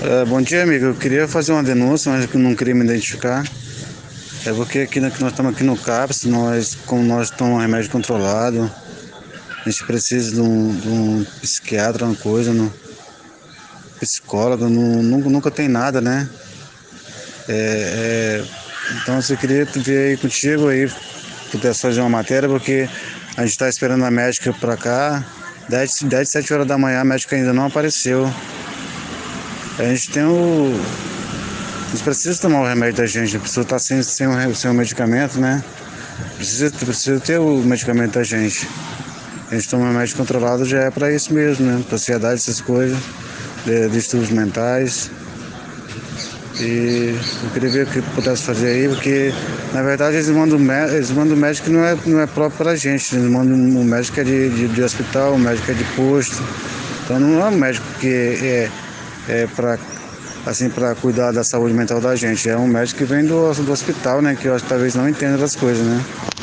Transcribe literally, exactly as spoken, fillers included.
É, bom dia, amigo. Eu queria fazer uma denúncia, mas que eu não queria me identificar. É porque aqui na- que nós estamos aqui no CAPS, nós, como nós tomamos remédio controlado, a gente precisa de um, de um psiquiatra, uma coisa, no, psicólogo, não, nunca, nunca tem nada, né? É, é, então eu queria ver aí contigo aí, pudesse fazer uma matéria, porque a gente está esperando a médica para cá, dez, dez, sete horas da manhã, a médica ainda não apareceu. A gente tem o. A gente precisa tomar o remédio da gente, a pessoa está sem, sem, o, sem o medicamento, né? Precisa, precisa ter o medicamento da gente. A gente toma remédio controlado já é para isso mesmo, né? Para ansiedade, essas coisas, de distúrbios mentais. E eu queria ver o que pudesse fazer aí, porque na verdade eles mandam, eles mandam o médico que não é, não é próprio para a gente, eles mandam o médico que é de, de, de hospital, o médico que é de posto. Então não é um médico que é, é para assim, para cuidar da saúde mental da gente, é um médico que vem do, do hospital, né? Que eu acho que talvez não entenda das coisas, né?